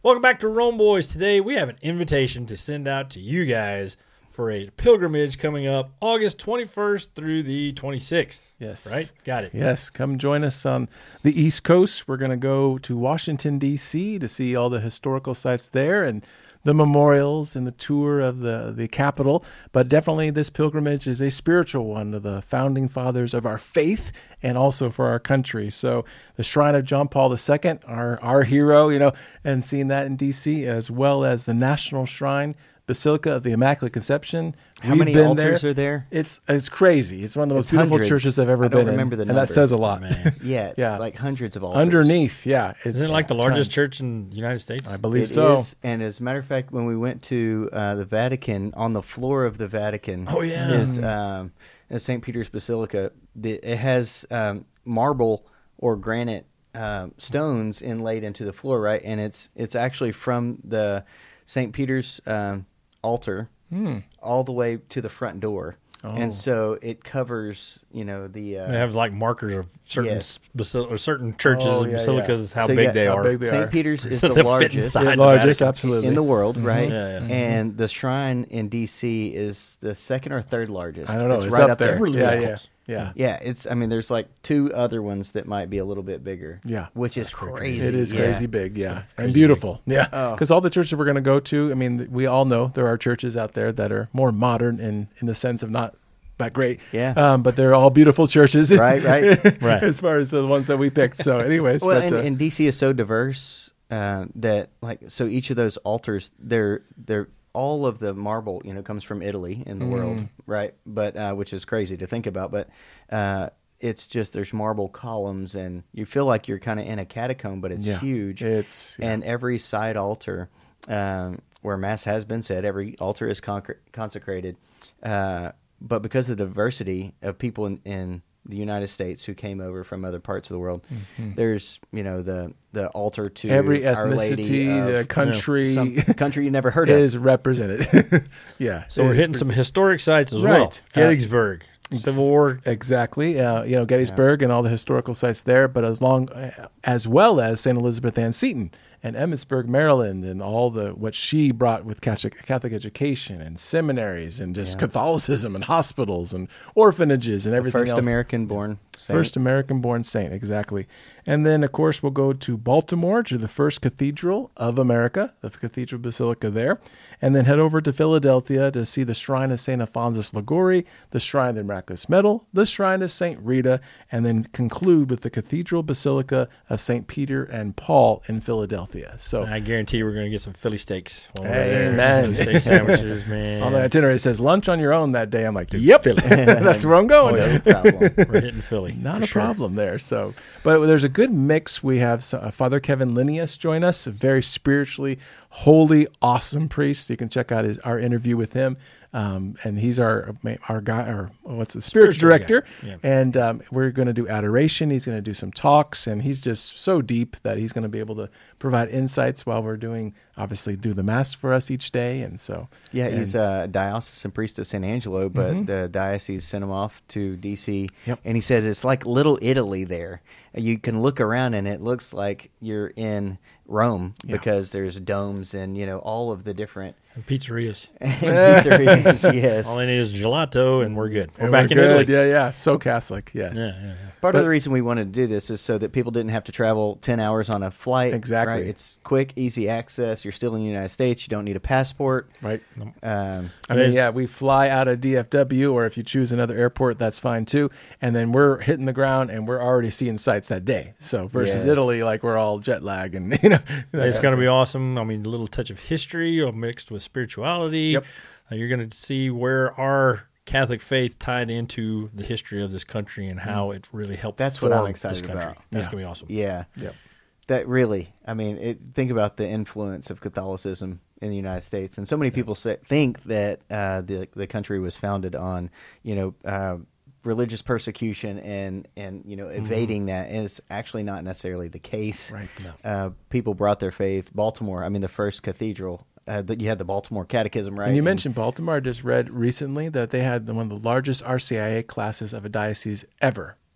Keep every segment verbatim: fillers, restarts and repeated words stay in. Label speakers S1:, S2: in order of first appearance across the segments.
S1: Welcome back to Rome Boys. Today we have an invitation to send out to you guys for a pilgrimage coming up August twenty-first through the twenty-sixth.
S2: Yes.
S1: Right? Got it.
S2: Yes. Come join us on the East Coast. We're going to go to Washington, D C to see all the historical sites there and the memorials and the tour of the, the Capitol. But definitely this pilgrimage is a spiritual one to the founding fathers of our faith and also for our country. So the Shrine of John Paul the Second, our, our hero, you know, and seeing that in D C, as well as the National Shrine, Basilica of the Immaculate Conception.
S3: How
S2: We've
S3: many
S2: been
S3: altars
S2: there.
S3: are there?
S2: It's it's crazy. It's one of the most
S3: It's
S2: beautiful
S3: hundreds.
S2: churches I've ever
S3: I don't
S2: been
S3: remember
S2: in,
S3: the
S2: and that
S3: number.
S2: says a lot.
S1: Man.
S3: Yeah, it's
S2: Yeah.
S3: like hundreds of altars.
S2: Underneath, yeah. It's
S1: Isn't it like the largest
S2: tons.
S1: church in the United States?
S2: I believe
S3: It
S2: so.
S3: is, and as a matter of fact, when we went to uh, the Vatican, on the floor of the Vatican,
S1: Oh, yeah.
S3: is um, in Saint Peter's Basilica. The, it has um, marble or granite um, stones inlaid into the floor, right? And it's it's actually from the Saint Peter's um, altar
S2: Hmm.
S3: all the way to the front door.
S2: Oh.
S3: And so it covers, you know, the uh,
S1: They have like markers of certain
S3: Yes.
S1: basil- or certain churches
S2: Oh,
S1: and
S2: yeah,
S1: basilicas, how
S3: So you
S1: big
S3: got-
S1: they
S2: how
S1: are.
S2: big they are.
S3: Saint Peter's is
S1: So
S3: the
S1: they'll fit
S3: largest
S1: inside.
S2: The
S1: the
S2: largest,
S1: Vatican.
S2: absolutely.
S3: in the world, right?
S1: Yeah, yeah.
S3: And the shrine in D C is the second or third largest.
S2: I don't know.
S3: It's,
S2: It's,
S3: right
S2: up there.
S1: Really,
S2: yeah,
S1: really
S2: yeah,
S1: close.
S2: yeah.
S3: Yeah, it's. I mean, there's like two other ones that might be a little bit bigger.
S2: Yeah.
S3: which is
S1: pretty
S3: crazy.
S1: crazy.
S2: It is
S3: Yeah.
S2: crazy big, yeah, and
S1: crazy
S2: beautiful, yeah.
S3: Oh.
S2: Because all the churches we're going to go to, I mean, we all know there are churches out there that are more modern in in the sense of not that great,
S3: Yeah.
S2: Um, but they're all beautiful churches,
S3: Right, right.
S1: Right.
S2: As far as the ones that we picked. So, anyways,
S3: Well,
S2: but,
S3: and,
S2: uh,
S3: and D C is so diverse uh, that like so each of those altars, they're they're all of the marble, you know, comes from Italy in the
S2: Mm.
S3: world, right? But uh, which is crazy to think about, but. Uh, It's just there's marble columns, and you feel like you're kind of in a catacomb, but it's
S2: yeah,
S3: huge.
S2: It's yeah.
S3: And every side altar um, where mass has been said, every altar is con- consecrated. Uh, but because of the diversity of people in, in the United States who came over from other parts of the world,
S2: Mm-hmm.
S3: there's you know the the altar to
S2: every
S3: Our Lady
S2: ethnicity,
S3: of
S2: uh, country
S3: some country you never heard of.
S2: is represented. yeah,
S1: So
S2: it
S1: we're
S2: is
S1: hitting some
S2: pretty-
S1: historic sites as
S2: Right.
S1: well.
S2: Uh,
S1: Gettysburg, Civil War.
S2: Exactly. Uh, you know, Gettysburg and all the historical sites there, but as long as well as Saint Elizabeth Ann Seton and Emmitsburg, Maryland, and all the what she brought with Catholic, Catholic education and seminaries and just Catholicism and hospitals and orphanages and
S3: The
S2: everything
S3: first
S2: else.
S3: American-born saint.
S2: First American-born saint, exactly. And then, of course, we'll go to Baltimore to the first cathedral of America, the Cathedral Basilica there, and then head over to Philadelphia to see the Shrine of Saint Alphonsus Liguori, the Shrine of the Miraculous Medal, the Shrine of Saint Rita, and then conclude with the Cathedral Basilica of Saint Peter and Paul in Philadelphia. So
S1: I guarantee we're going to get some Philly steaks. While we're there.
S2: Amen.
S1: Philly steak sandwiches, man.
S2: on the itinerary it says lunch on your own that day. I'm like, yep,
S1: Philly.
S2: that's where I'm going.
S1: Oh, yeah.
S3: No problem.
S1: We're hitting Philly.
S2: Not
S1: for
S2: a
S1: sure.
S2: problem there. So, but there's a good mix. We have so- uh, Father Kevin Linnaeus join us, a very spiritually holy, awesome priest. You can check out his our interview with him. Um, and he's our our guy, or what's the spiritual,
S1: Spiritual
S2: director.
S1: guy, yeah.
S2: And um, we're going to do adoration. He's going to do some talks, and he's just so deep that he's going to be able to provide insights while we're doing, obviously, do the mass for us each day. And so,
S3: Yeah,
S2: and-
S3: he's a diocesan priest of San Angelo, but the diocese sent him off to D C.
S2: Yep.
S3: And he says it's like Little Italy there. You can look around and it looks like you're in Rome
S2: Yeah.
S3: because there's domes and, you know, all of the different
S1: And pizzerias.
S3: pizzerias. Yes.
S1: All I need is gelato, and we're good. We're
S2: and
S1: back in
S2: good.
S1: Italy.
S2: Yeah, yeah. So Catholic, yes.
S1: Yeah, yeah, yeah.
S3: Part
S2: But-
S3: of the reason we wanted to do this is so that people didn't have to travel ten hours on a flight.
S2: Exactly.
S3: Right? It's quick, easy access. You're still in the United States. You don't need a passport.
S2: Right.
S3: Um,
S2: I
S1: It
S2: mean,
S1: is-
S2: yeah, we fly out of D F W, or if you choose another airport, that's fine too. And then we're hitting the ground, and we're already seeing sights that day. So versus
S3: Yes.
S2: Italy, like we're all jet lag, and you know,
S1: It's going to be awesome. I mean, a little touch of history mixed with spirituality.
S2: Yep.
S1: Uh, you're going to see where our Catholic faith tied into the history of this country and how it really helped.
S3: That's what I'm
S1: form
S3: excited
S1: this country.
S3: about.
S1: That's
S2: Yeah.
S1: going to be awesome.
S3: yeah.
S2: Yep.
S3: That really, I mean, it, think about the influence of Catholicism in the United States, and so many people say, think that uh, the the country was founded on, you know, uh, religious persecution and and you know evading that. And it's actually not necessarily the case.
S2: Right.
S1: No.
S3: Uh, people brought their faith. Baltimore, I mean, the first cathedral. Uh, that you had the Baltimore Catechism, right?
S2: And you mentioned Baltimore. I just read recently that they had the, one of the largest R C I A classes of a diocese ever.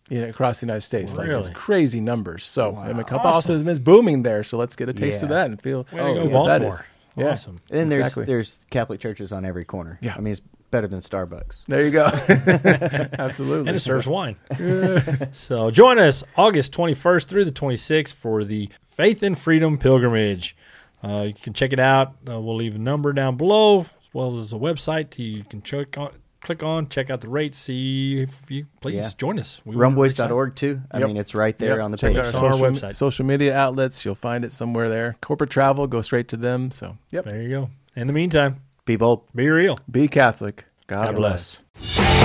S2: you know, across the United States. Like it's
S1: Really?
S2: crazy numbers. So I mean,
S1: Awesome.
S2: Catholicism is booming there. So let's get a taste
S3: Yeah.
S2: of that and feel,
S1: Way to
S3: Oh,
S1: go,
S2: feel what that is.
S1: Baltimore.
S2: Yeah.
S1: Awesome.
S3: And then there's
S2: Exactly.
S3: there's Catholic churches on every corner.
S2: Yeah.
S3: I mean, it's better than Starbucks.
S2: There you go. Absolutely.
S1: And it serves wine. So join us August twenty-first through the twenty-sixth for the Faith and Freedom Pilgrimage. Uh, you can check it out. Uh, we'll leave a number down below, as well as a website you can check on, click on, check out the rates, see if you please
S3: Yeah.
S1: join us. We
S3: Rumboys dot org too. I
S2: Yep.
S3: mean, it's right there
S2: Yep.
S3: on the
S2: Check
S3: page.
S2: out our
S1: It's on our
S2: social,
S1: website.
S2: social media outlets. You'll find it somewhere there. Corporate travel, go straight to them. So, yep.
S1: There you go. In the meantime,
S3: Be bold.
S1: be real.
S2: Be Catholic. God,
S1: God
S2: bless.
S1: bless.